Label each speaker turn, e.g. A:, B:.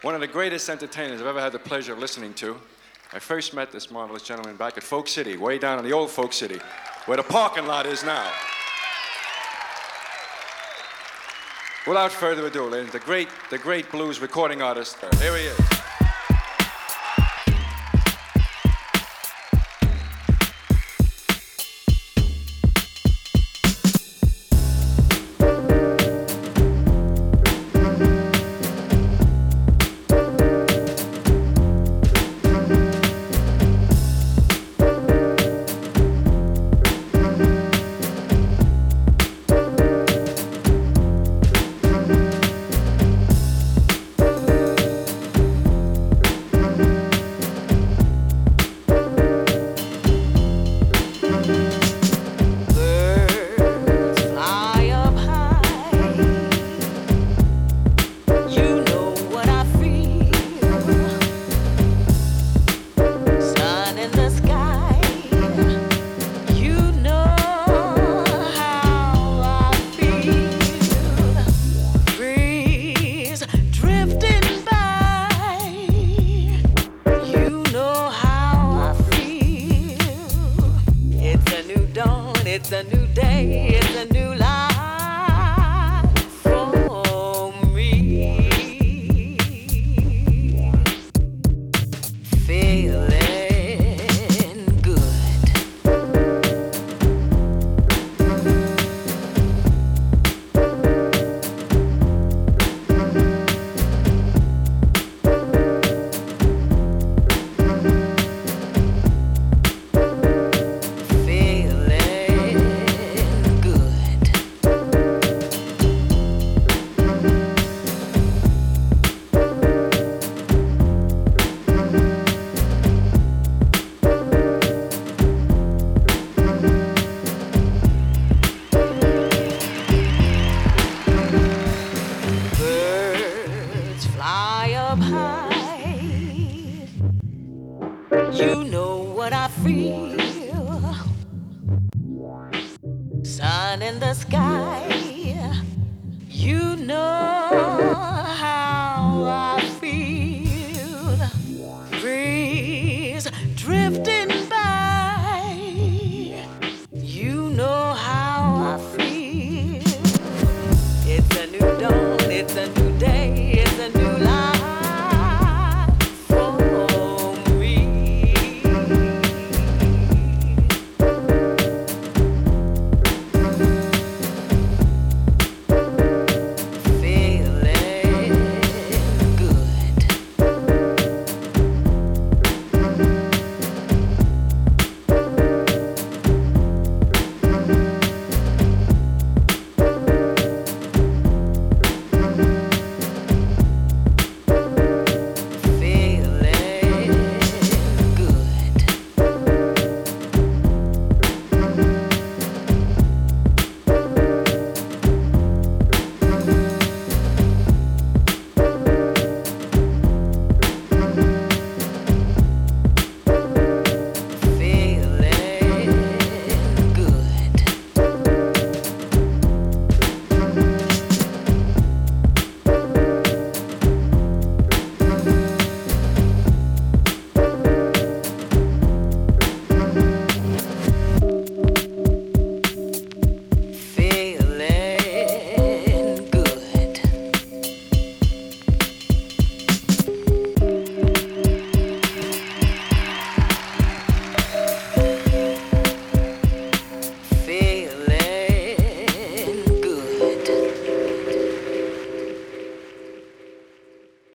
A: one of the greatest entertainers I've ever had the pleasure of listening to. I first met this marvelous gentleman back at Folk City, way down in the old Folk City, where the parking lot is now. Without further ado, ladies, the great blues recording artist, here he is.
B: It's a new day, it's a new life for me. Feeling good. You know what I feel. Sun in the sky. You know